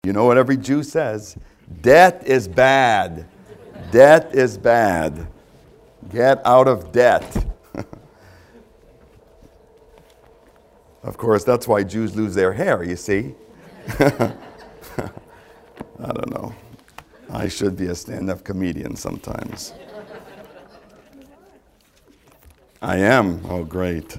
You know what every Jew says? Debt is bad. Debt is bad. Get out of debt. Of course, that's why Jews lose their hair, you see. I don't know. I should be a stand-up comedian sometimes. I am? Oh, great.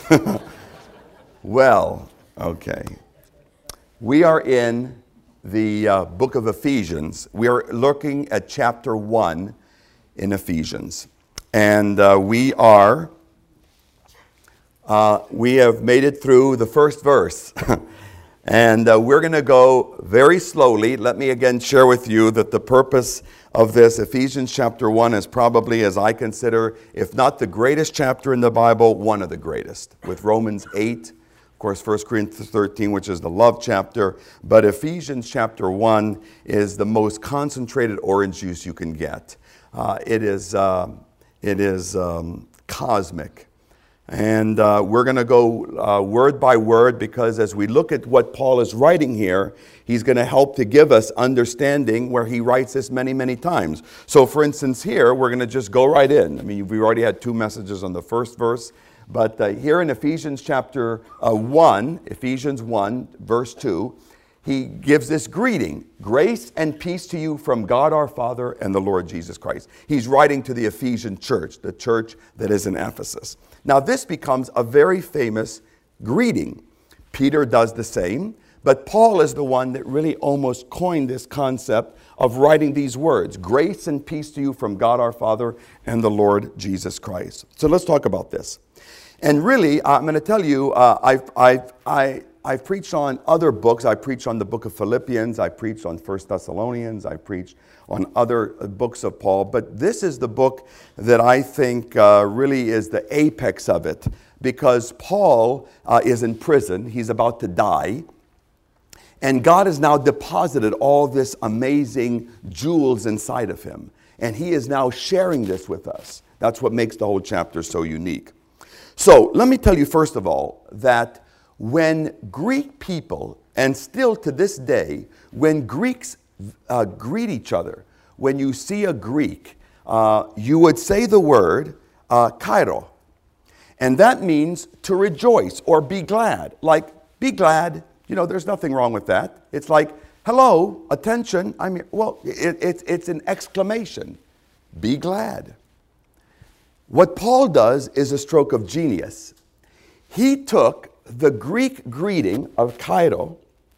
Well, okay. We are in the book of Ephesians. We are looking at chapter 1 in Ephesians. And we have made it through the first verse. And we're going to go very slowly. Let me again share with you that the purpose of this, Ephesians chapter 1, is probably, as I consider, if not the greatest chapter in the Bible, one of the greatest. With Romans 8, of course, 1 Corinthians 13, which is the love chapter. But Ephesians chapter 1 is the most concentrated orange juice you can get. It is cosmic. And we're going to go word by word, because as we look at what Paul is writing here, he's going to help to give us understanding where he writes this many, many times. So for instance here, we're going to just go right in. I mean, we already had 2 messages on the first verse. But here in Ephesians chapter 1, Ephesians 1, verse 2, he gives this greeting. Grace and peace to you from God our Father and the Lord Jesus Christ. He's writing to the Ephesian church, the church that is in Ephesus. Now this becomes a very famous greeting. Peter does the same, but Paul is the one that really almost coined this concept of writing these words. Grace and peace to you from God our Father and the Lord Jesus Christ. So let's talk about this. And really, I'm going to tell you, I've preached on other books. I preached on the book of Philippians. I preached on 1 Thessalonians. I preached on other books of Paul. But this is the book that I think really is the apex of it. Because Paul is in prison. He's about to die. And God has now deposited all this amazing jewels inside of him. And he is now sharing this with us. That's what makes the whole chapter so unique. So let me tell you first of all that when Greek people, and still to this day, when Greeks greet each other, when you see a Greek, you would say the word kairo. And that means to rejoice or be glad. Like, be glad. You know, there's nothing wrong with that. It's like, hello, attention. I mean, well, it's an exclamation. Be glad. What Paul does is a stroke of genius. He took the Greek greeting of kairo,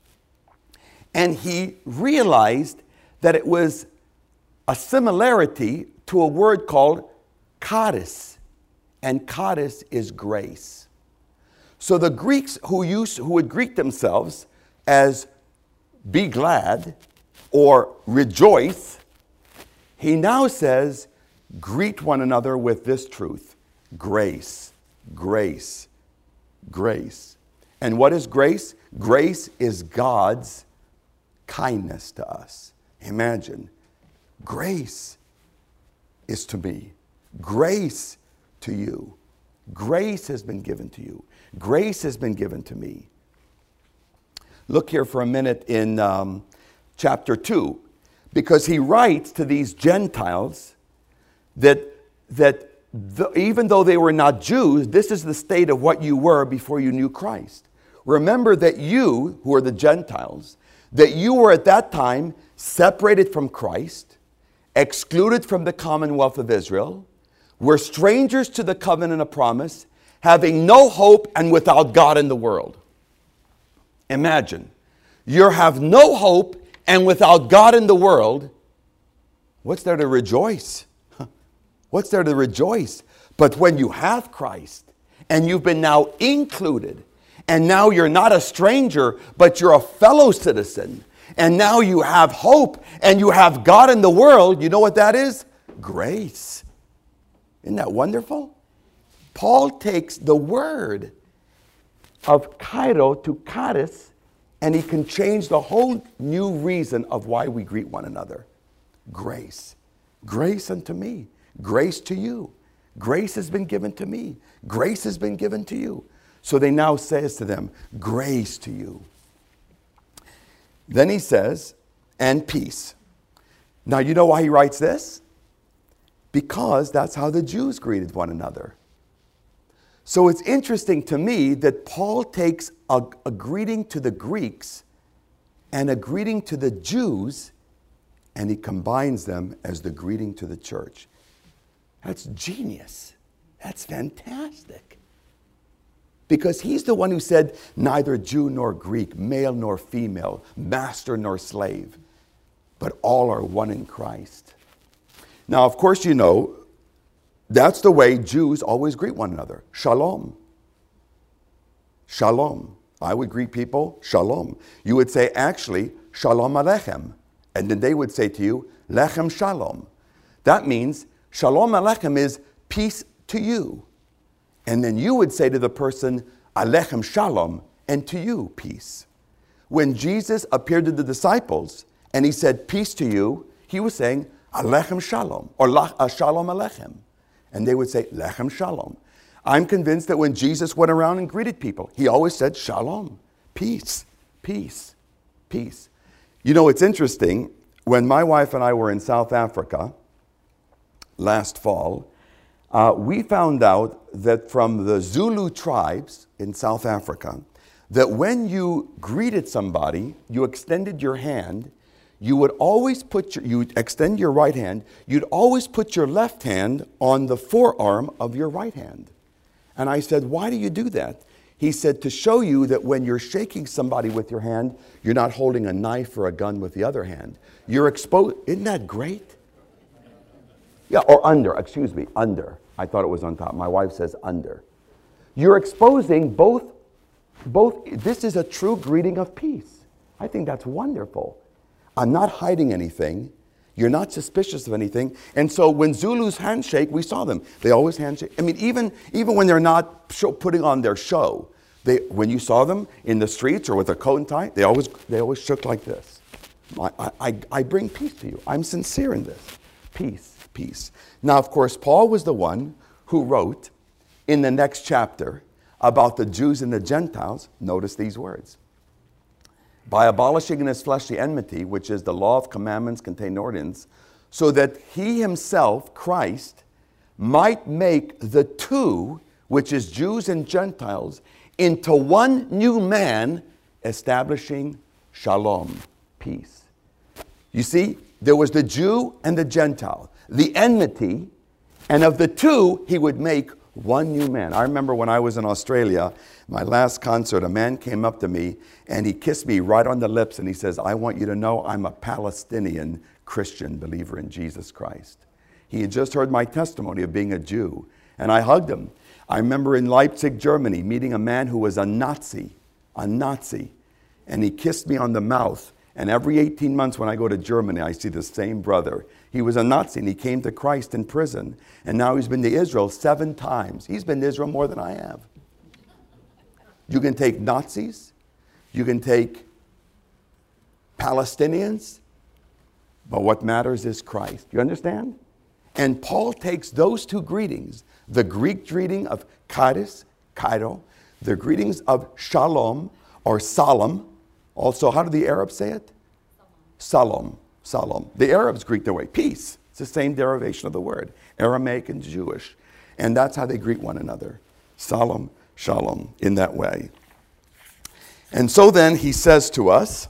and he realized that it was a similarity to a word called charis, and charis is grace. So the Greeks who would greet themselves as be glad or rejoice, he now says, greet one another with this truth: grace, grace, grace. And what is grace? Grace is God's kindness to us. Imagine, grace is to me. Grace to you. Grace has been given to you. Grace has been given to me. Look here for a minute in chapter 2, because he writes to these Gentiles that even though they were not Jews, this is the state of what you were before you knew Christ. Remember that you, who are the Gentiles, that you were at that time separated from Christ, excluded from the commonwealth of Israel, were strangers to the covenant of promise, having no hope and without God in the world. Imagine, you have no hope and without God in the world. What's there to rejoice? What's there to rejoice? But when you have Christ and you've been now included, and now you're not a stranger, but you're a fellow citizen, and now you have hope and you have God in the world, you know what that is? Grace. Isn't that wonderful? Paul takes the word of kairo to charis, and he can change the whole new reason of why we greet one another. Grace. Grace unto me. Grace to you. Grace has been given to me. Grace has been given to you. So they now says to them, grace to you. Then he says, and peace. Now, you know why he writes this? Because that's how the Jews greeted one another. So it's interesting to me that Paul takes a greeting to the Greeks and a greeting to the Jews, and he combines them as the greeting to the church. That's genius. That's fantastic. Because he's the one who said, neither Jew nor Greek, male nor female, master nor slave, but all are one in Christ. Now, of course, you know, that's the way Jews always greet one another. Shalom. Shalom. I would greet people, shalom. You would say, actually, shalom aleichem. And then they would say to you, lechem shalom. That means, shalom aleichem is peace to you. And then you would say to the person, aleichem shalom, and to you, peace. When Jesus appeared to the disciples and he said, peace to you, he was saying, aleichem shalom, or shalom aleichem. And they would say, lechem shalom. I'm convinced that when Jesus went around and greeted people, he always said, shalom, peace, peace, peace. You know, it's interesting, when my wife and I were in South Africa last fall, we found out that from the Zulu tribes in South Africa, that when you greeted somebody, you extended your hand, you would always you'd extend your right hand, you'd always put your left hand on the forearm of your right hand. And I said, why do you do that? He said, to show you that when you're shaking somebody with your hand, you're not holding a knife or a gun with the other hand. You're exposed. Isn't that great? Yeah, or under, excuse me, under. I thought it was on top. My wife says under. You're exposing both. This is a true greeting of peace. I think that's wonderful. I'm not hiding anything. You're not suspicious of anything. And so when Zulus handshake, we saw them. They always handshake. I mean, even when they're not putting on their show, when you saw them in the streets or with a coat and tie, they always shook like this. I bring peace to you. I'm sincere in this. Peace, peace. Now, of course, Paul was the one who wrote in the next chapter about the Jews and the Gentiles. Notice these words. By abolishing in his flesh the enmity, which is the law of commandments contained in ordinance, so that he himself, Christ, might make the two, which is Jews and Gentiles, into one new man, establishing shalom, peace. You see, there was the Jew and the Gentile, the enmity, and of the two, he would make one new man. I remember when I was in Australia, my last concert, a man came up to me and he kissed me right on the lips and he says, I want you to know I'm a Palestinian Christian believer in Jesus Christ. He had just heard my testimony of being a Jew, and I hugged him. I remember in Leipzig, Germany, meeting a man who was a Nazi, and he kissed me on the mouth. And every 18 months when I go to Germany, I see the same brother. He was a Nazi and he came to Christ in prison. And now he's been to Israel 7 times. He's been to Israel more than I have. You can take Nazis. You can take Palestinians. But what matters is Christ. You understand? And Paul takes those two greetings, the Greek greeting of charis, kairo, the greetings of shalom or salam. Also, how do the Arabs say it? Salam. Salam. The Arabs greet their way. Peace. It's the same derivation of the word. Aramaic and Jewish. And that's how they greet one another. Salam, shalom, in that way. And so then he says to us,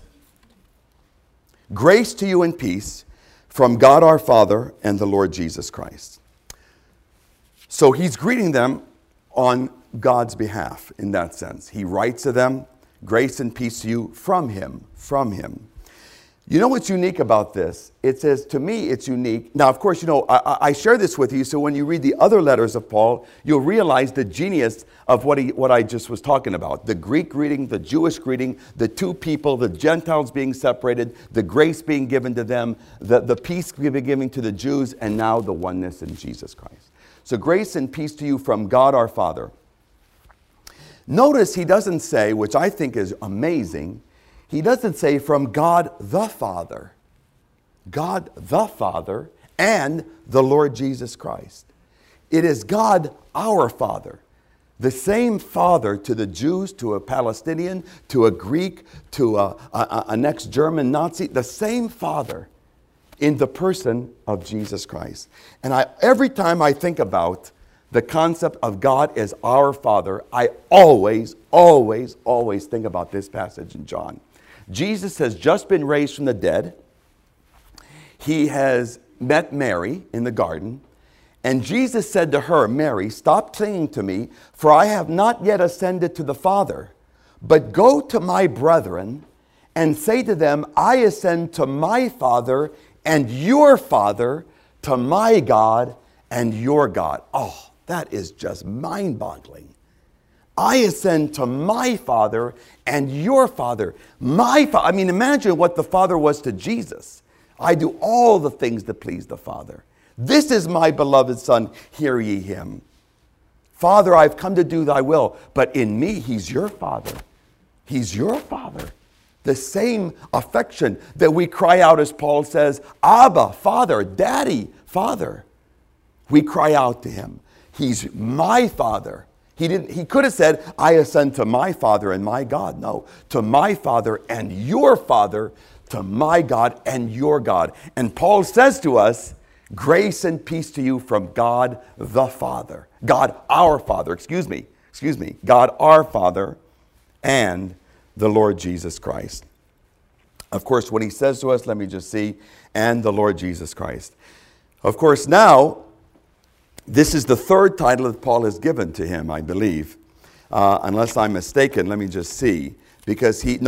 grace to you and peace from God our Father and the Lord Jesus Christ. So he's greeting them on God's behalf in that sense. He writes to them, grace and peace to you from him, from him. You know what's unique about this? It says, to me, it's unique. Now, of course, you know, I share this with you, so when you read the other letters of Paul, you'll realize the genius of what I just was talking about. The Greek greeting, the Jewish greeting, the two people, the Gentiles being separated, the grace being given to them, the peace being given to the Jews, and now the oneness in Jesus Christ. So grace and peace to you from God our Father. Notice he doesn't say, which I think is amazing, he doesn't say from God the Father. God the Father and the Lord Jesus Christ. It is God our Father. The same Father to the Jews, to a Palestinian, to a Greek, to an ex-German Nazi, the same Father in the person of Jesus Christ. And every time I think about the concept of God as our Father, I always, always, always think about this passage in John. Jesus has just been raised from the dead. He has met Mary in the garden. And Jesus said to her, Mary, stop clinging to me, for I have not yet ascended to the Father. But go to my brethren and say to them, I ascend to my Father and your Father, to my God and your God. Oh, that is just mind-boggling. I ascend to my Father and your Father. My Father. I mean, imagine what the Father was to Jesus. I do all the things that please the Father. This is my beloved Son, hear ye him. Father, I've come to do thy will, but in me, he's your Father. He's your Father. The same affection that we cry out, as Paul says, Abba, Father, Daddy, Father. We cry out to him. He's my Father. He could have said, I ascend to my Father and my God. No, to my Father and your Father, to my God and your God. And Paul says to us, grace and peace to you from God the Father. God our Father, God our Father and the Lord Jesus Christ. Of course, when he says to us, let me just see, and the Lord Jesus Christ. Of course, now, this is the third title that Paul has given to him, I believe. Unless I'm mistaken, let me just see. Because he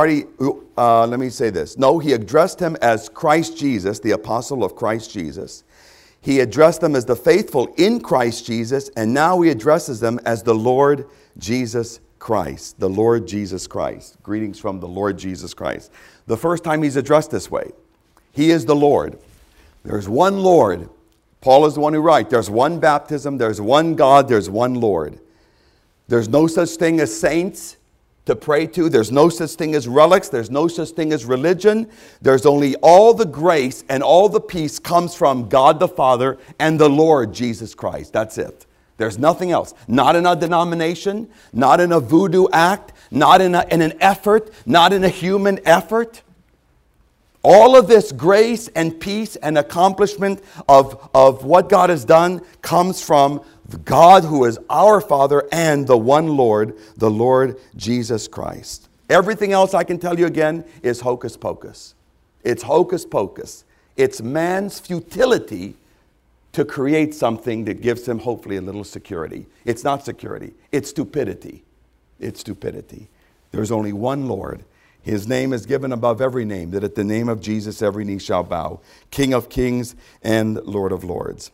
addressed him as Christ Jesus, the apostle of Christ Jesus. He addressed them as the faithful in Christ Jesus, and now he addresses them as the Lord Jesus Christ. The Lord Jesus Christ. Greetings from the Lord Jesus Christ. The first time he's addressed this way. He is the Lord. There's one Lord. Paul is the one who writes. There's one baptism. There's one God. There's one Lord. There's no such thing as saints to pray to. There's no such thing as relics. There's no such thing as religion. There's only all the grace and all the peace comes from God the Father and the Lord Jesus Christ. That's it. There's nothing else. Not in a denomination, not in a voodoo act, not in an effort, not in a human effort. All of this grace and peace and accomplishment of what God has done comes from the God who is our Father and the one Lord, the Lord Jesus Christ. Everything else I can tell you again is hocus pocus. It's hocus pocus. It's man's futility to create something that gives him hopefully a little security. It's not security. It's stupidity. It's stupidity. There's only one Lord. His name is given above every name, that at the name of Jesus every knee shall bow. King of kings and Lord of lords.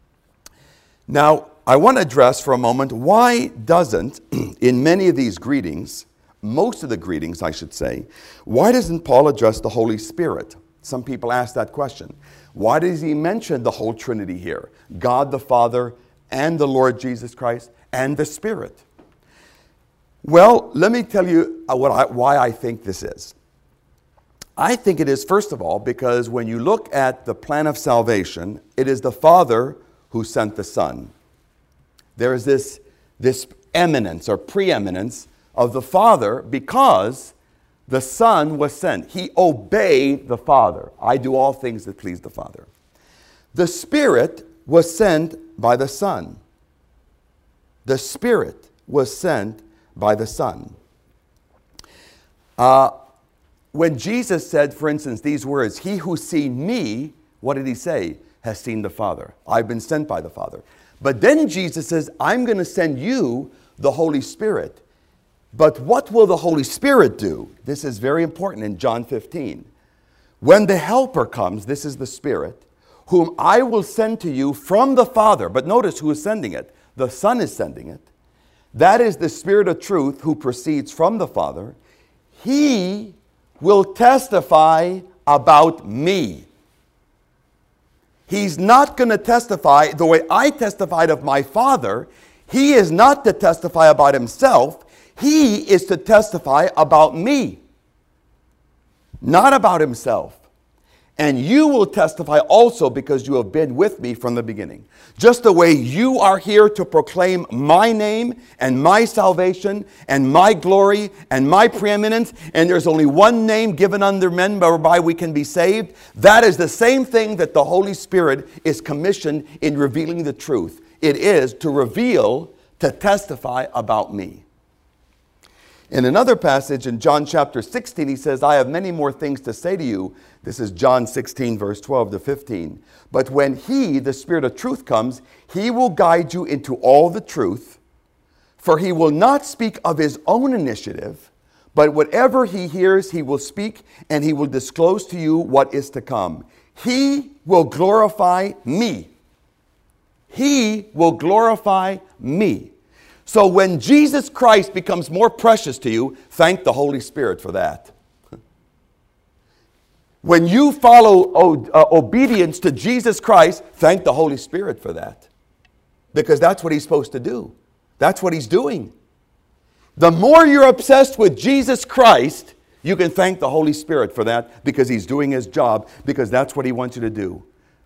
Now, I want to address for a moment, why doesn't, in many of these greetings, most of the greetings I should say, why doesn't Paul address the Holy Spirit? Some people ask that question. Why does he mention the whole Trinity here? God the Father and the Lord Jesus Christ and the Spirit. Well, let me tell you why I think this is. I think it is, first of all, because when you look at the plan of salvation, it is the Father who sent the Son. There is this eminence or preeminence of the Father because the Son was sent. He obeyed the Father. I do all things that please the Father. The Spirit was sent by the Son. The Spirit was sent by the Son. When Jesus said, for instance, these words, he who's seen me, what did he say? Has seen the Father. I've been sent by the Father. But then Jesus says, I'm going to send you the Holy Spirit. But what will the Holy Spirit do? This is very important in John 15. When the Helper comes, this is the Spirit, whom I will send to you from the Father. But notice who is sending it. The Son is sending it. That is the Spirit of truth who proceeds from the Father. He will testify about me. He's not going to testify the way I testified of my Father. He is not to testify about himself. He is to testify about me, not about himself. And you will testify also because you have been with me from the beginning. Just the way you are here to proclaim my name and my salvation and my glory and my preeminence, and there's only one name given under men whereby we can be saved, that is the same thing that the Holy Spirit is commissioned in revealing the truth. It is to reveal, to testify about me. In another passage in John chapter 16, he says, I have many more things to say to you. This is John 16, verse 12 to 15. But when he, the Spirit of truth, comes, he will guide you into all the truth, for he will not speak of his own initiative, but whatever he hears, he will speak, and he will disclose to you what is to come. He will glorify me. He will glorify me. So when Jesus Christ becomes more precious to you, thank the Holy Spirit for that. When you follow obedience to Jesus Christ, thank the Holy Spirit for that. Because that's what he's supposed to do. That's what he's doing. The more you're obsessed with Jesus Christ, you can thank the Holy Spirit for that because he's doing his job, because that's what he wants you to do.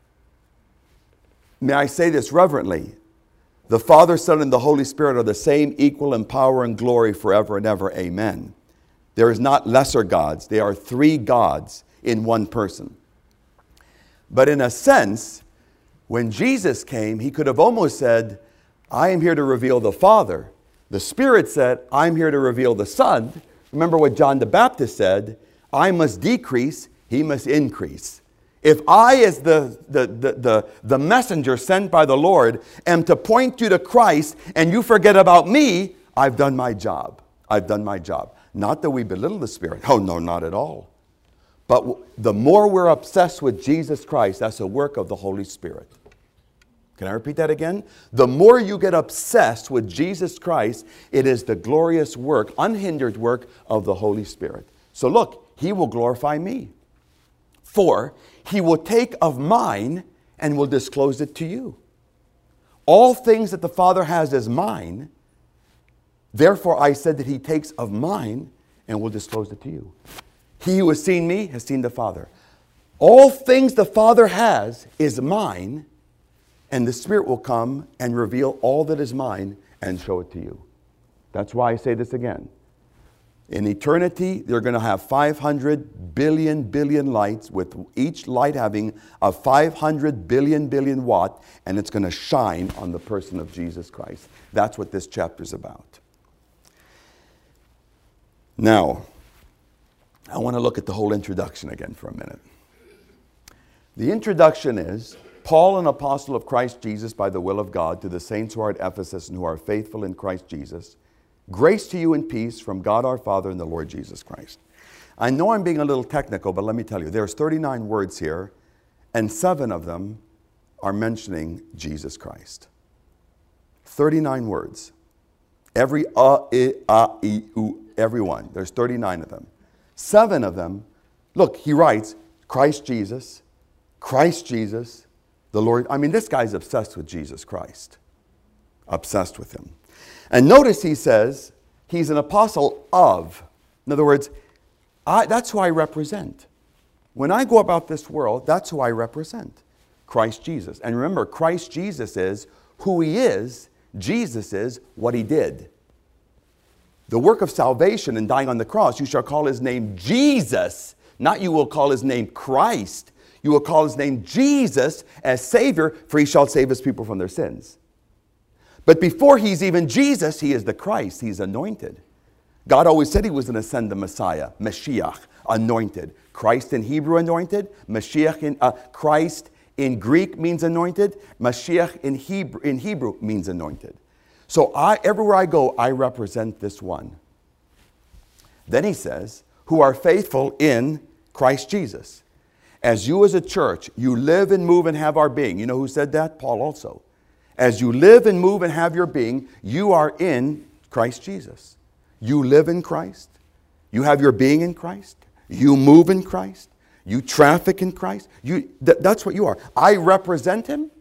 May I say this reverently? The Father, Son, and the Holy Spirit are the same, equal in power and glory forever and ever. Amen. There is not lesser gods. They are three gods in one person. But in a sense, when Jesus came, he could have almost said, I am here to reveal the Father. The Spirit said, I'm here to reveal the Son. Remember what John the Baptist said, I must decrease, he must increase. If I, as the messenger sent by the Lord, am to point you to Christ and you forget about me, I've done my job. I've done my job. Not that we belittle the Spirit. Oh, no, not at all. But the more we're obsessed with Jesus Christ, that's a work of the Holy Spirit. Can I repeat that again? The more you get obsessed with Jesus Christ, it is the glorious work, unhindered work of the Holy Spirit. So look, he will glorify me. For he will take of mine and will disclose it to you. All things that the Father has is mine. Therefore I said that he takes of mine and will disclose it to you. He who has seen me has seen the Father. All things the Father has is mine, and the Spirit will come and reveal all that is mine and show it to you. That's why I say this again. In eternity, they're going to have 500 billion lights, with each light having a 500 billion watt, and it's going to shine on the person of Jesus Christ. That's what this chapter is about. Now, I want to look at the whole introduction again for a minute. The introduction is, Paul, an apostle of Christ Jesus by the will of God, to the saints who are at Ephesus and who are faithful in Christ Jesus, grace to you and peace from God our Father and the Lord Jesus Christ. I know I'm being a little technical, but let me tell you, there's 39 words here, and 7 of them are mentioning Jesus Christ. 39 words. Every every one. There's 39 of them. 7 of them, look, he writes, Christ Jesus, the Lord. I mean, this guy's obsessed with Jesus Christ. Obsessed with him. And notice he says he's an apostle of. In other words, that's who I represent. When I go about this world, that's who I represent. Christ Jesus. And remember, Christ Jesus is who he is. Jesus is what he did. The work of salvation in dying on the cross, you shall call his name Jesus. Not you will call his name Christ. You will call his name Jesus as Savior, for he shall save his people from their sins. But before he's even Jesus, he is the Christ. He's anointed. God always said he was going to send the Messiah, Mashiach, anointed. Christ in Hebrew, anointed. Mashiach in Christ in Greek means anointed. Mashiach in Hebrew means anointed. So everywhere I go, I represent this one. Then he says, who are faithful in Christ Jesus. As you as a church, you live and move and have our being. You know who said that? Paul also. As you live and move and have your being, you are in Christ Jesus. You live in Christ. You have your being in Christ. You move in Christ. You traffic in Christ. That's what you are. I represent him.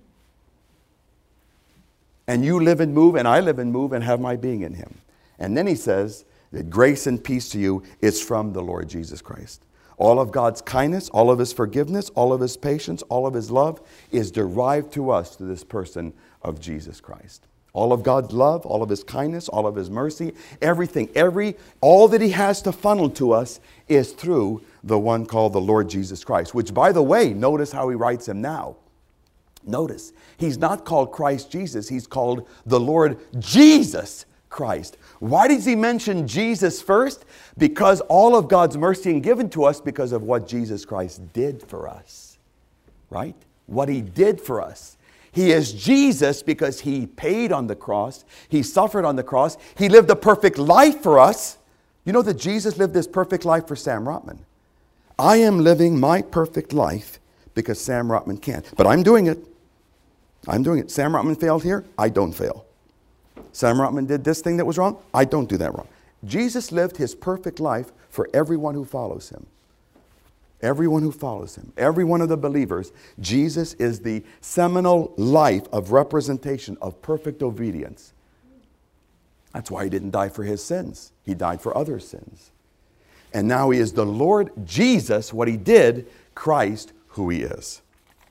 And you live and move, and I live and move and have my being in him. And then he says that grace and peace to you is from the Lord Jesus Christ. All of God's kindness, all of his forgiveness, all of his patience, all of his love is derived to us through this person of Jesus Christ. All of God's love, all of his kindness, all of his mercy, everything, all that he has to funnel to us is through the one called the Lord Jesus Christ, which, by the way, notice how he writes him now. Notice, he's not called Christ Jesus, he's called the Lord Jesus Christ. Why does he mention Jesus first? Because all of God's mercy is given to us because of what Jesus Christ did for us. Right? What he did for us. He is Jesus because he paid on the cross. He suffered on the cross. He lived a perfect life for us. You know that Jesus lived this perfect life for Sam Rotman. I am living my perfect life because Sam Rotman can't. But I'm doing it. I'm doing it. Sam Rotman failed here. I don't fail. Sam Rotman did this thing that was wrong. I don't do that wrong. Jesus lived his perfect life for everyone who follows him. Everyone who follows him. Every one of the believers. Jesus is the seminal life of representation of perfect obedience. That's why he didn't die for his sins. He died for others' sins. And now he is the Lord Jesus, what he did, Christ, who he is.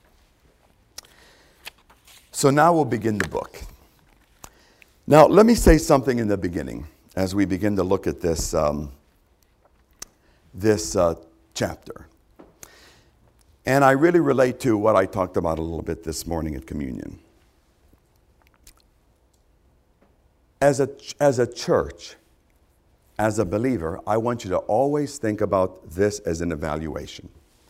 So now we'll begin the book. Now, let me say something in the beginning as we begin to look at this, chapter. And I really relate to what I talked about a little bit this morning at communion. As a church, as a believer, I want you to always think about this as an evaluation.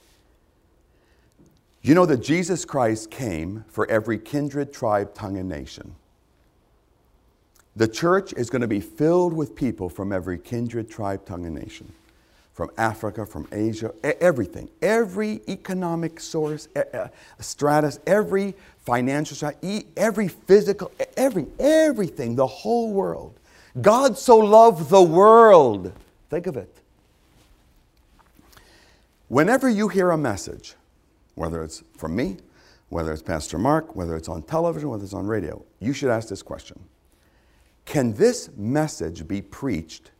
You know that Jesus Christ came for every kindred, tribe, tongue, and nation. The church is going to be filled with people from every kindred, tribe, tongue, and nation. From Africa, from Asia, everything. Every economic source, stratus, every financial stratus, every physical, everything, the whole world. God so loved the world. Think of it. Whenever you hear a message, whether it's from me, whether it's Pastor Mark, whether it's on television, whether it's on radio, you should ask this question. Can this message be preached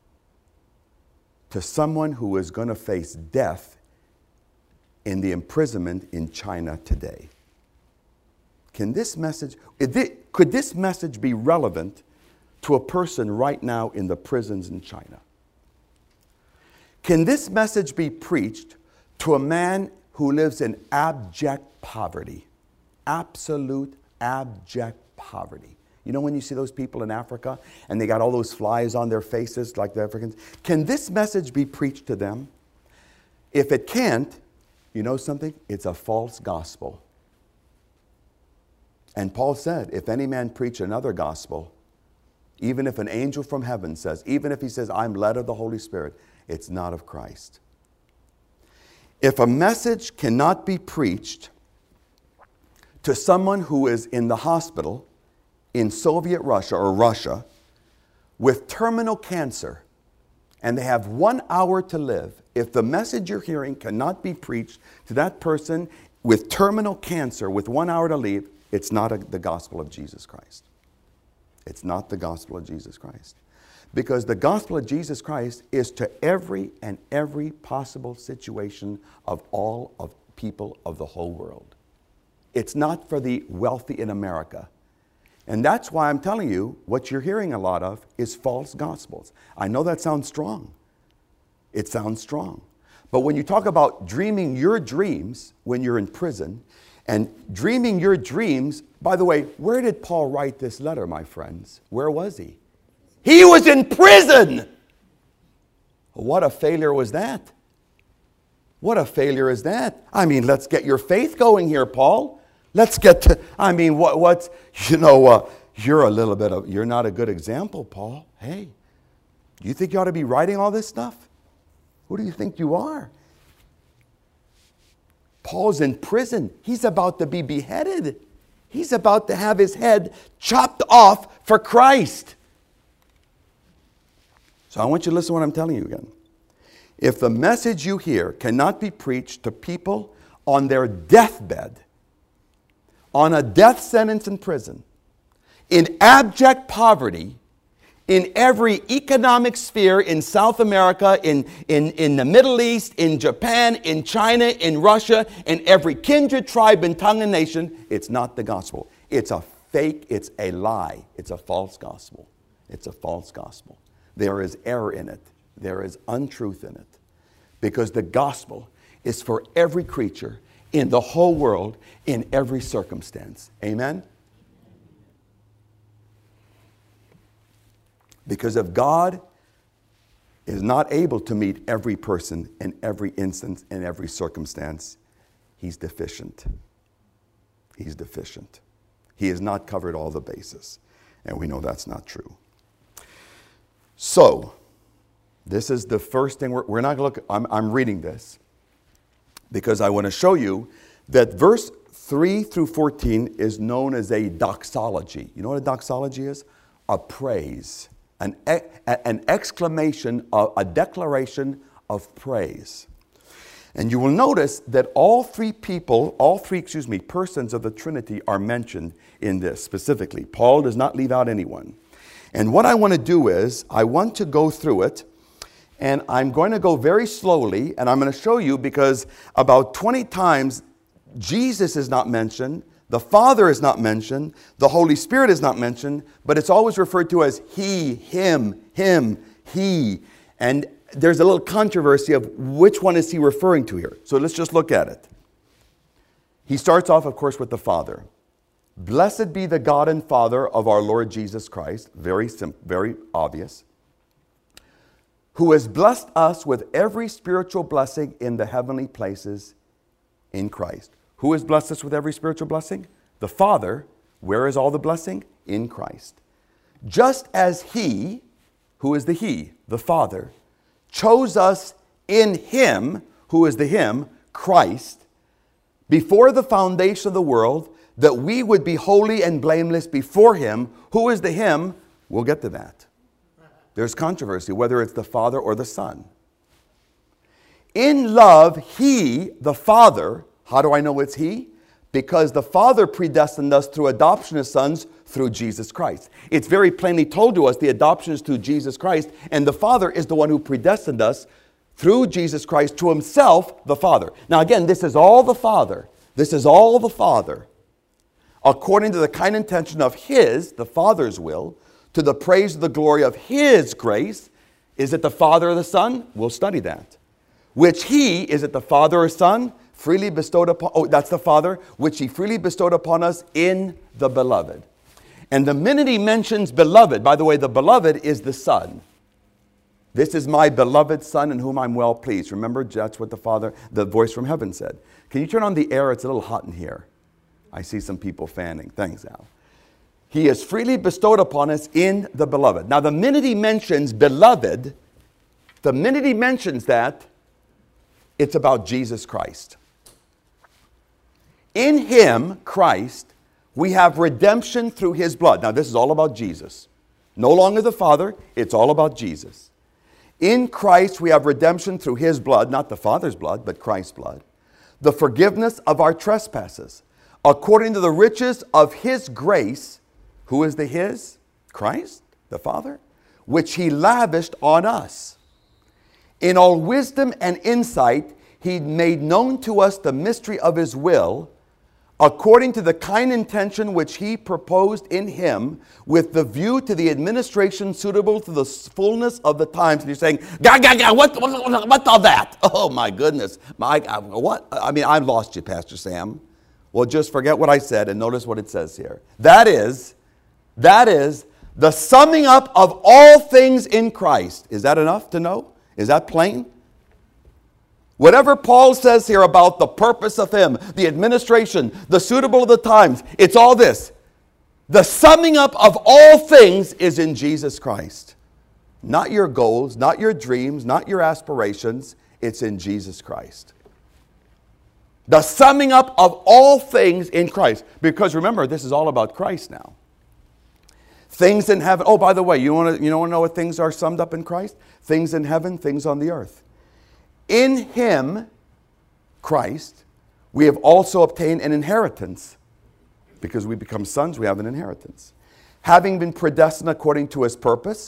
to someone who is going to face death in the imprisonment in China today? Could this message be relevant to a person right now in the prisons in China? Can this message be preached to a man who lives in abject poverty? Absolute abject poverty. You know when you see those people in Africa and they got all those flies on their faces like the Africans? Can this message be preached to them? If it can't, you know something? It's a false gospel. And Paul said, if any man preach another gospel, even if an angel from heaven says, even if he says, I'm led of the Holy Spirit, it's not of Christ. If a message cannot be preached to someone who is in the hospital in Soviet Russia or Russia with terminal cancer and they have 1 hour to live, if the message you're hearing cannot be preached to that person with terminal cancer with 1 hour to live, it's not the gospel of Jesus Christ. It's not the gospel of Jesus Christ. Because the gospel of Jesus Christ is to every possible situation of all of people of the whole world. It's not for the wealthy in America. And that's why I'm telling you, what you're hearing a lot of is false gospels. I know that sounds strong. It sounds strong. But when you talk about dreaming your dreams when you're in prison, and dreaming your dreams, by the way, where did Paul write this letter, my friends? Where was he? He was in prison! What a failure was that? What a failure is that? I mean, let's get your faith going here, Paul. Let's get to, I mean, you're not a good example, Paul. Hey, do you think you ought to be writing all this stuff? Who do you think you are? Paul's in prison. He's about to be beheaded. He's about to have his head chopped off for Christ. So I want you to listen to what I'm telling you again. If the message you hear cannot be preached to people on their deathbed, on a death sentence in prison, in abject poverty, in every economic sphere in South America, in the Middle East, in Japan, in China, in Russia, in every kindred, tribe, and tongue and nation, it's not the gospel. It's a fake, it's a lie. It's a false gospel. It's a false gospel. There is error in it. There is untruth in it. Because the gospel is for every creature in the whole world, in every circumstance. Amen? Because if God is not able to meet every person in every instance, in every circumstance, he's deficient. He's deficient. He has not covered all the bases. And we know that's not true. So, this is the first thing we're not going to look at. I'm reading this because I want to show you that verse 3 through 14 is known as a doxology. You know what a doxology is? A praise. An exclamation, a declaration of praise. And you will notice that all three persons of the Trinity are mentioned in this specifically. Paul does not leave out anyone. And what I want to do is, I want to go through it, and I'm going to go very slowly, and I'm going to show you because about 20 times Jesus is not mentioned, the Father is not mentioned, the Holy Spirit is not mentioned, but it's always referred to as He, Him, He. And there's a little controversy of which one is He referring to here. So let's just look at it. He starts off, of course, with the Father. Blessed be the God and Father of our Lord Jesus Christ. Very simple, very obvious. Who has blessed us with every spiritual blessing in the heavenly places in Christ. Who has blessed us with every spiritual blessing? The Father. Where is all the blessing? In Christ. Just as He, who is the He, the Father, chose us in Him, who is the Him, Christ, before the foundation of the world, that we would be holy and blameless before Him. Who is the Him? We'll get to that. There's controversy whether it's the Father or the Son. In love, He, the Father, how do I know it's He? Because the Father predestined us through adoption as sons through Jesus Christ. It's very plainly told to us the adoption is through Jesus Christ, and the Father is the one who predestined us through Jesus Christ to Himself, the Father. Now again, this is all the Father. This is all the Father. According to the kind intention of His, the Father's will, to the praise of the glory of His grace. Is it the Father or the Son? We'll study that. Which He, is it the Father or Son? Freely bestowed upon, that's the Father, which He freely bestowed upon us in the Beloved. And the minute He mentions Beloved, by the way, the Beloved is the Son. This is my beloved Son in whom I'm well pleased. Remember, that's what the voice from heaven said. Can you turn on the air? It's a little hot in here. I see some people fanning. Thanks, Al. He is freely bestowed upon us in the Beloved. Now, the minute He mentions Beloved, the minute He mentions that, it's about Jesus Christ. In Him, Christ, we have redemption through His blood. Now, this is all about Jesus. No longer the Father, it's all about Jesus. In Christ, we have redemption through His blood, not the Father's blood, but Christ's blood. The forgiveness of our trespasses, according to the riches of His grace. Who is the His? Christ, the Father, which He lavished on us. In all wisdom and insight, He made known to us the mystery of His will, according to the kind intention which He proposed in Him, with the view to the administration suitable to the fullness of the times. And you're saying, what's all that? Oh my goodness. What? I mean, I've lost you, Pastor Sam. Well, just forget what I said and notice what it says here. That is the summing up of all things in Christ. Is that enough to know? Is that plain? Whatever Paul says here about the purpose of Him, the administration, the suitable of the times, it's all this. The summing up of all things is in Jesus Christ. Not your goals, not your dreams, not your aspirations. It's in Jesus Christ. The summing up of all things in Christ. Because remember, this is all about Christ now. Things in heaven. Oh, by the way, you want to know what things are summed up in Christ? Things in heaven, things on the earth. In Him, Christ, we have also obtained an inheritance. Because we become sons, we have an inheritance. Having been predestined according to His purpose,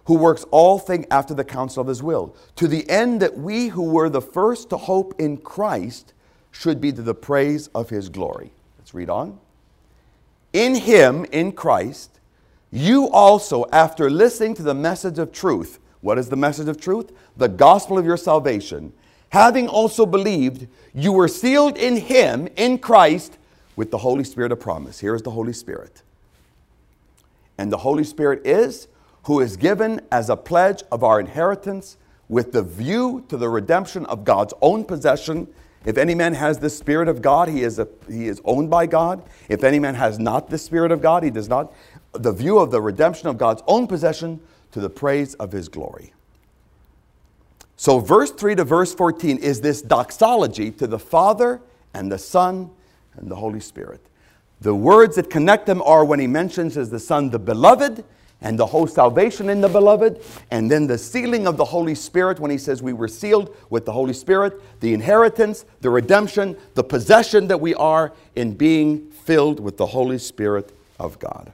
who works all things after the counsel of his will, to the end that we who were the first to hope in Christ should be to the praise of his glory. Let's read on. In him, in Christ, you also, after listening to the message of truth, what is the message of truth? The gospel of your salvation. Having also believed, you were sealed in him, in Christ, with the Holy Spirit of promise. Here is the Holy Spirit. And the Holy Spirit is, who is given as a pledge of our inheritance with the view to the redemption of God's own possession. If any man has the Spirit of God, he is owned by God. If any man has not the Spirit of God, he does not. The view of the redemption of God's own possession to the praise of his glory. So verse 3 to verse 14 is this doxology to the Father and the Son and the Holy Spirit. The words that connect them are when he mentions as the Son, the beloved, and the whole salvation in the beloved, and then the sealing of the Holy Spirit when he says we were sealed with the Holy Spirit, the inheritance, the redemption, the possession that we are in being filled with the Holy Spirit of God.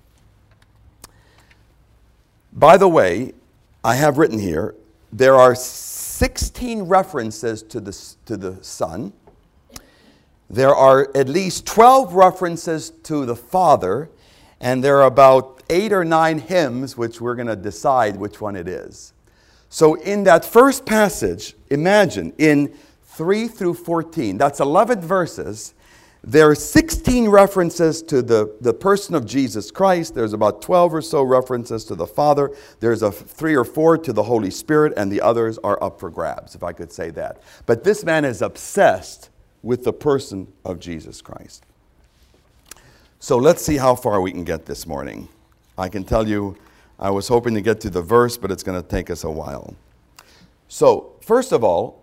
By the way, I have written here, there are 16 references to the Son. There are at least 12 references to the Father, and there are about 8 or 9 hymns, which we're going to decide which one it is. So in that first passage, imagine, in 3 through 14, that's 11 verses, there are 16 references to the person of Jesus Christ. There's about 12 or so references to the Father. There's 3 or 4 to the Holy Spirit, and the others are up for grabs, if I could say that. But this man is obsessed with the person of Jesus Christ. So let's see how far we can get this morning. I can tell you, I was hoping to get to the verse, but it's going to take us a while. So, first of all,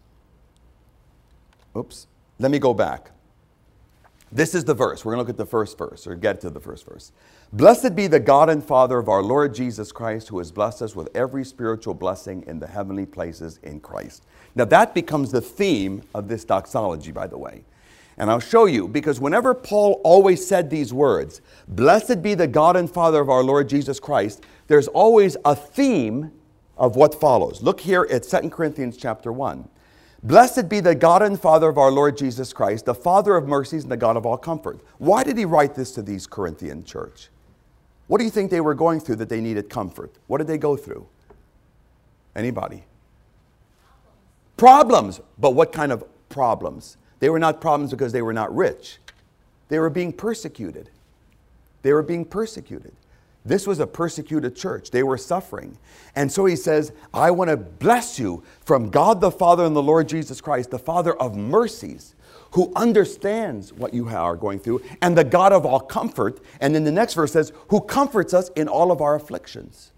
let me go back. This is the verse. We're going to look at the first verse, or get to the first verse. Blessed be the God and Father of our Lord Jesus Christ, who has blessed us with every spiritual blessing in the heavenly places in Christ. Now that becomes the theme of this doxology, by the way. And I'll show you, because whenever Paul always said these words, blessed be the God and Father of our Lord Jesus Christ, there's always a theme of what follows. Look here at 2 Corinthians chapter 1. Blessed be the God and Father of our Lord Jesus Christ, the Father of mercies and the God of all comfort. Why did he write this to these Corinthian church? What do you think they were going through that they needed comfort? What did they go through? Anybody? Problems. But what kind of problems? They were not problems because they were not rich. They were being persecuted. They were being persecuted. This was a persecuted church. They were suffering. And so he says, I want to bless you from God the Father and the Lord Jesus Christ, the Father of mercies, who understands what you are going through, and the God of all comfort. And then the next verse says, who comforts us in all of our afflictions.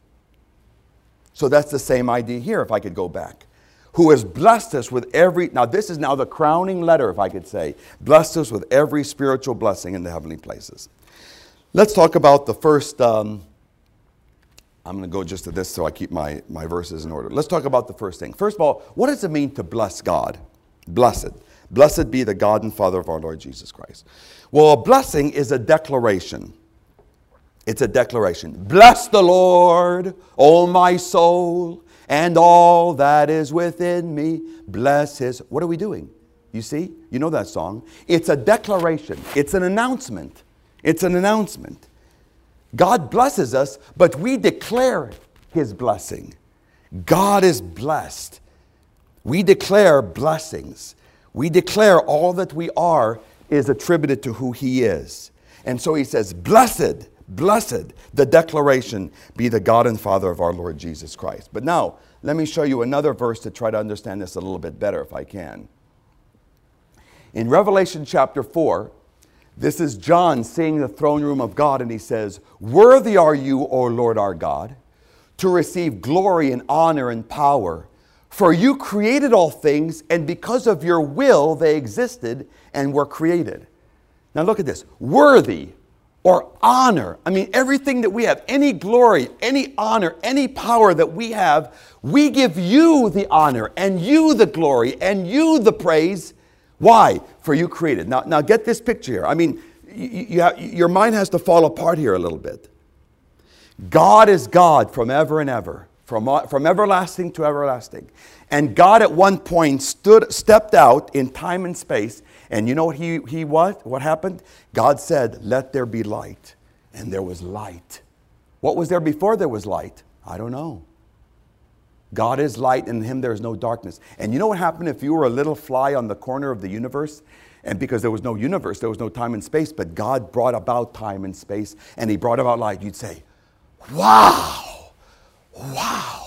So that's the same idea here, if I could go back. Who has blessed us with every, now this is now the crowning letter, if I could say, blessed us with every spiritual blessing in the heavenly places. Let's talk about the first, I'm going to go just to this so I keep my verses in order. Let's talk about the first thing. First of all, what does it mean to bless God? Blessed. Blessed be the God and Father of our Lord Jesus Christ. Well, a blessing is a declaration. It's a declaration. Bless the Lord, O my soul, and all that is within me. Bless his... What are we doing? You see? You know that song. It's a declaration. It's an announcement. It's an announcement. God blesses us, but we declare his blessing. God is blessed. We declare blessings. We declare all that we are is attributed to who he is. And so he says, blessed, blessed, the declaration, be the God and Father of our Lord Jesus Christ. But now, let me show you another verse to try to understand this a little bit better if I can. In Revelation chapter 4, this is John seeing the throne room of God, and he says, worthy are you, O Lord our God, to receive glory and honor and power. For you created all things, and because of your will they existed and were created. Now look at this. Worthy or honor. I mean, everything that we have, any glory, any honor, any power that we have, we give you the honor and you the glory and you the praise. Why? For you created. Now get this picture here. I mean, your mind has to fall apart here a little bit. God is God from ever and ever, from everlasting to everlasting. And God at one point stepped out in time and space, and you know what happened? God said, "Let there be light," and there was light. What was there before there was light? I don't know. God is light, and in him there is no darkness. And you know what happened if you were a little fly on the corner of the universe? And because there was no universe, there was no time and space, but God brought about time and space, and he brought about light. You'd say, wow, wow,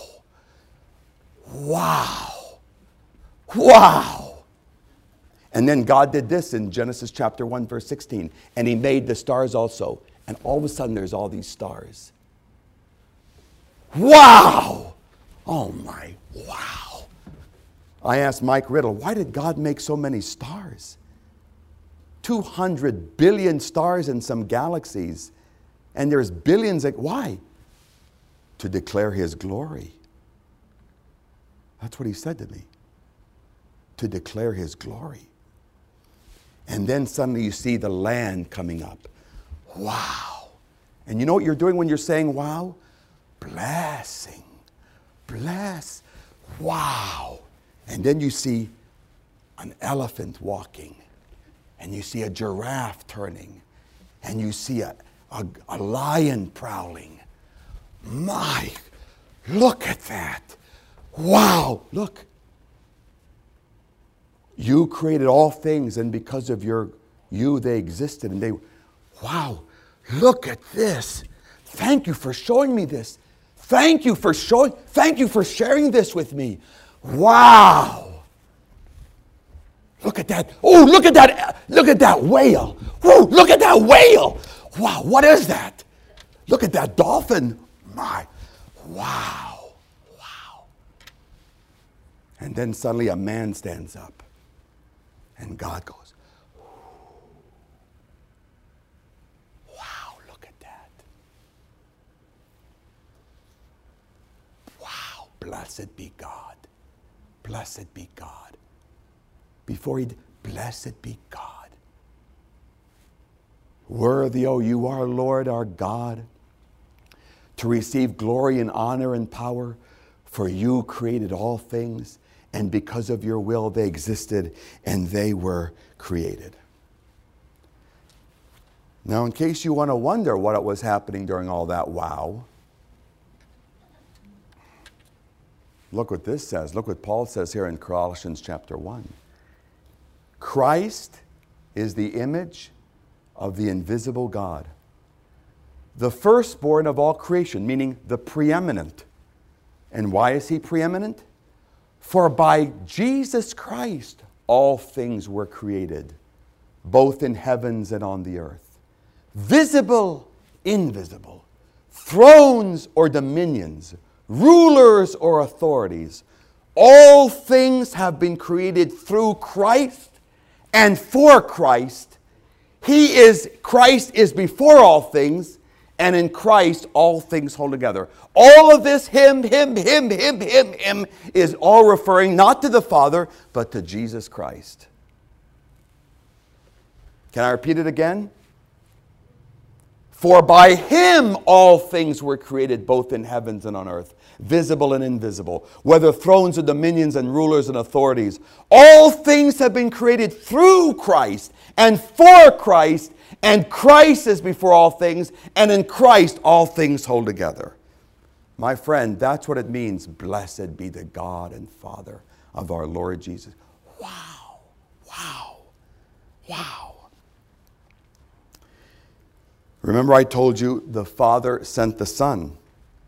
wow, wow. And then God did this in Genesis chapter 1, verse 16. And he made the stars also. And all of a sudden there's all these stars. Wow! Oh my, wow. I asked Mike Riddle, why did God make so many stars? 200 billion stars in some galaxies. And there's billions. Why? To declare his glory. That's what he said to me. To declare his glory. And then suddenly you see the land coming up. Wow. And you know what you're doing when you're saying wow? Blessing. Bless. Wow. And then you see an elephant walking. And you see a giraffe turning. And you see a lion prowling. My, look at that. Wow. Look. You created all things, and because of you, they existed. And they, wow, look at this. Thank you for showing me this. Thank you for sharing this with me. Wow. Look at that. Oh, look at that whale. Whoa, look at that whale. Wow, what is that? Look at that dolphin. My, wow, wow. And then suddenly a man stands up. And God goes, wow, look at that. Wow, blessed be God. Blessed be God. Blessed be God. Worthy, O you are, Lord, our God, to receive glory and honor and power, for you created all things, and because of your will they existed and they were created. Now, in case you want to wonder what was happening during all that wow, look what this says. Look what Paul says here in Colossians chapter 1. Christ is the image of the invisible God, the firstborn of all creation, meaning the preeminent. And why is he preeminent? For by Jesus Christ all things were created, both in heavens and on the earth. Visible, invisible, thrones or dominions, rulers or authorities. All things have been created through Christ and for Christ. Christ is before all things, and in Christ all things hold together. All of this him is all referring not to the Father, but to Jesus Christ. Can I repeat it again? For by him all things were created, both in heavens and on earth, visible and invisible, whether thrones or dominions and rulers and authorities. All things have been created through Christ and for Christ, and Christ is before all things, and in Christ all things hold together. My friend, that's what it means. Blessed be the God and Father of our Lord Jesus. Wow, wow, wow. Remember I told you the Father sent the Son.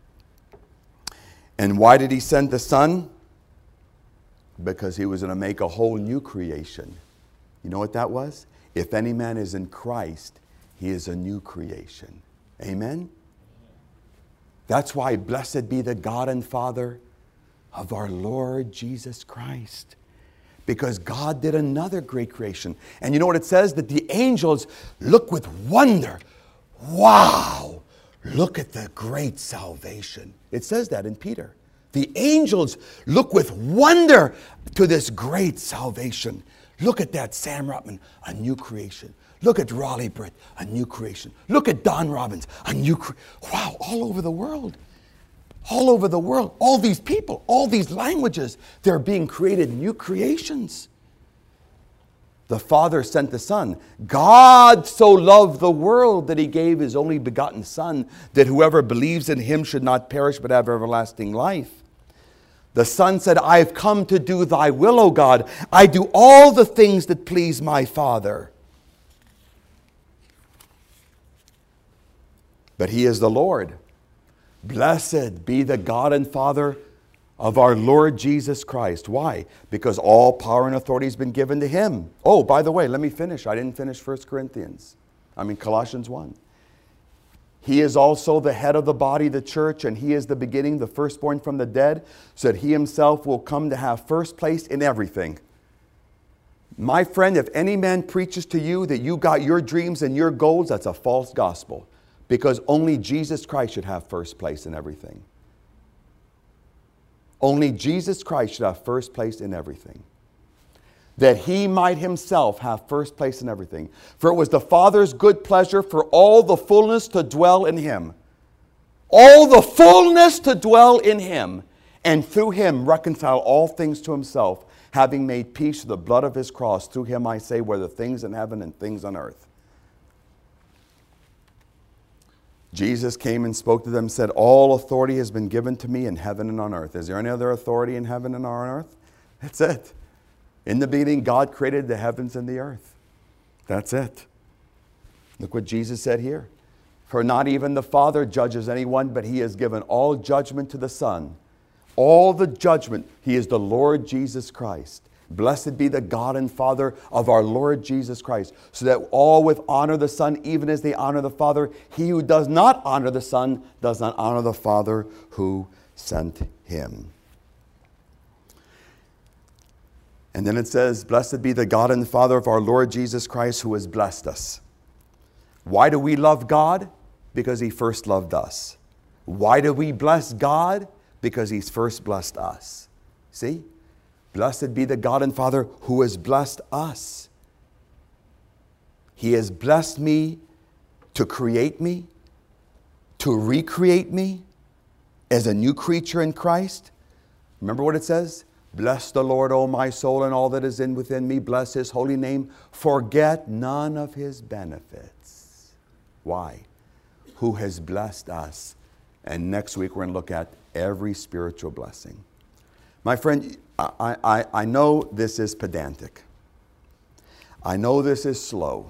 And why did he send the Son? Because he was going to make a whole new creation. You know what that was? If any man is in Christ, he is a new creation. Amen? That's why blessed be the God and Father of our Lord Jesus Christ. Because God did another great creation. And you know what it says? That the angels look with wonder. Wow! Look at the great salvation. It says that in Peter. The angels look with wonder to this great salvation. Look at that Sam Rotman, a new creation. Look at Raleigh Britt, a new creation. Look at Don Robbins, a new creation. Wow, all over the world. All over the world. All these people, all these languages, they're being created new creations. The Father sent the Son. God so loved the world that he gave his only begotten Son, that whoever believes in him should not perish but have everlasting life. The Son said, I have come to do thy will, O God. I do all the things that please my Father. But he is the Lord. Blessed be the God and Father of our Lord Jesus Christ. Why? Because all power and authority has been given to him. Oh, by the way, let me finish. I didn't finish Colossians 1. He is also the head of the body, the church, and he is the beginning, the firstborn from the dead, so that he himself will come to have first place in everything. My friend, if any man preaches to you that you got your dreams and your goals, that's a false gospel. Because only Jesus Christ should have first place in everything. Only Jesus Christ should have first place in everything. That he might himself have first place in everything. For it was the Father's good pleasure for all the fullness to dwell in him. All the fullness to dwell in him. And through him reconcile all things to himself, having made peace through the blood of his cross. Through him I say, whether things in heaven and things on earth. Jesus came and spoke to them and said, all authority has been given to me in heaven and on earth. Is there any other authority in heaven and on earth? That's it. In the beginning, God created the heavens and the earth. That's it. Look what Jesus said here. For not even the Father judges anyone, but he has given all judgment to the Son. All the judgment. He is the Lord Jesus Christ. Blessed be the God and Father of our Lord Jesus Christ, so that all with honor the Son, even as they honor the Father. He who does not honor the Son does not honor the Father who sent him. And then it says, blessed be the God and Father of our Lord Jesus Christ, who has blessed us. Why do we love God? Because he first loved us. Why do we bless God? Because he's first blessed us. See? Blessed be the God and Father who has blessed us. He has blessed me to create me, to recreate me as a new creature in Christ. Remember what it says? Bless the Lord, O my soul, and all that is within me. Bless his holy name. Forget none of his benefits. Why? Who has blessed us. And next week we're going to look at every spiritual blessing. My friend, I know this is pedantic. I know this is slow.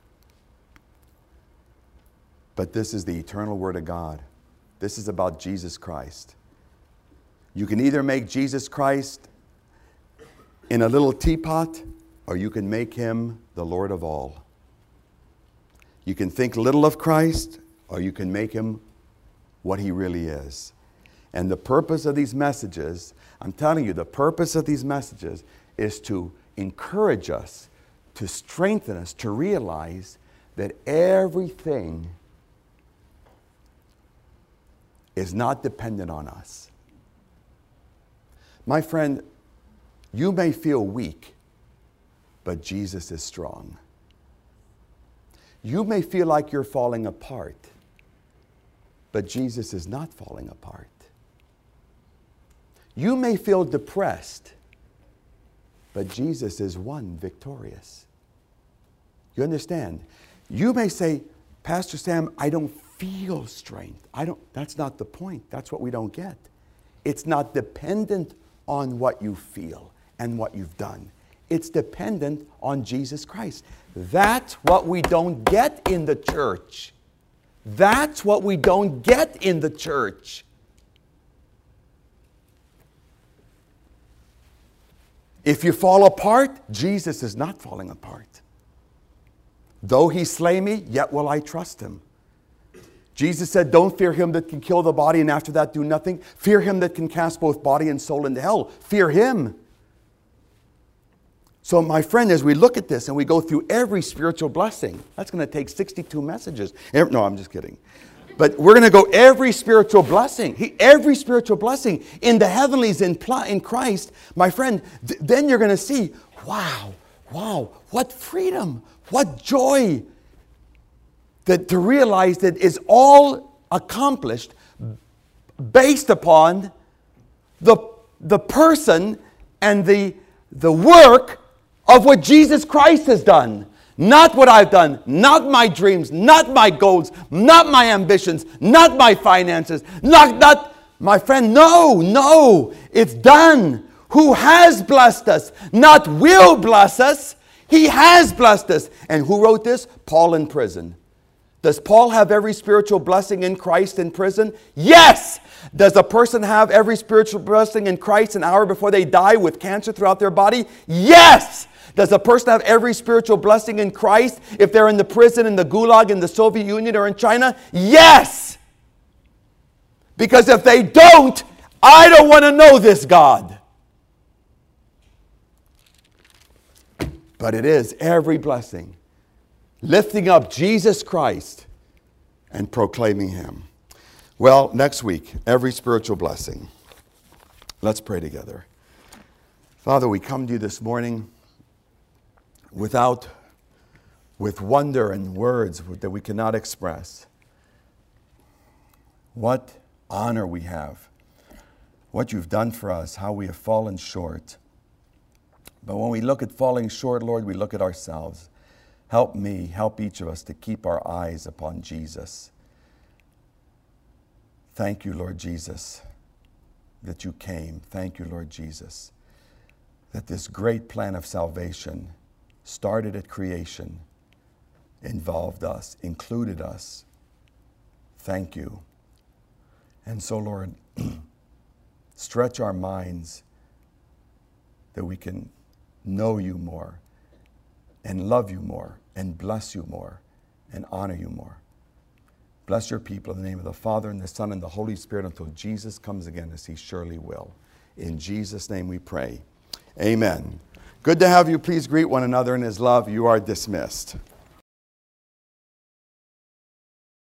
But this is the eternal Word of God. This is about Jesus Christ. You can either make Jesus Christ in a little teapot, or you can make him the Lord of all. You can think little of Christ, or you can make him what he really is. And the purpose of these messages, I'm telling you, the purpose of these messages is to encourage us, to strengthen us, to realize that everything is not dependent on us. My friend, you may feel weak, but Jesus is strong. You may feel like you're falling apart, but Jesus is not falling apart. You may feel depressed, but Jesus is one victorious. You understand? You may say, Pastor Sam, I don't feel strength. That's not the point. That's what we don't get. It's not dependent on what you feel and what you've done. It's dependent on Jesus Christ. That's what we don't get in the church. That's what we don't get in the church. If you fall apart, Jesus is not falling apart. Though he slay me, yet will I trust him. Jesus said, don't fear him that can kill the body and after that do nothing. Fear him that can cast both body and soul into hell. Fear him. So my friend, as we look at this and we go through every spiritual blessing, that's going to take 62 messages. No, I'm just kidding. But we're going to go every spiritual blessing. Every spiritual blessing in the heavenlies in Christ, my friend, then you're going to see, wow, wow, what freedom, what joy to realize that is all accomplished based upon the person and the work of what Jesus Christ has done. Not what I've done, not my dreams, not my goals, not my ambitions, not my finances, not my friend. No, it's done. Who has blessed us, not will bless us. He has blessed us. And who wrote this? Paul in prison. Does Paul have every spiritual blessing in Christ in prison? Yes! Does a person have every spiritual blessing in Christ an hour before they die with cancer throughout their body? Yes! Does a person have every spiritual blessing in Christ if they're in the prison, in the gulag, in the Soviet Union, or in China? Yes! Because if they don't, I don't want to know this God. But it is every blessing. Lifting up Jesus Christ and proclaiming Him. Well, next week, every spiritual blessing. Let's pray together. Father, we come to you this morning with wonder and words that we cannot express. What honor we have. What you've done for us, how we have fallen short. But when we look at falling short, Lord, we look at ourselves. Help me, help each of us to keep our eyes upon Jesus. Thank you, Lord Jesus, that you came. Thank you, Lord Jesus, that this great plan of salvation started at creation, involved us, included us. Thank you. And so, Lord, stretch our minds that we can know you more and love you more and bless you more and honor you more. Bless your people in the name of the Father and the Son and the Holy Spirit until Jesus comes again, as he surely will. In Jesus' name we pray. Amen. Good to have you. Please greet one another in his love. You are dismissed.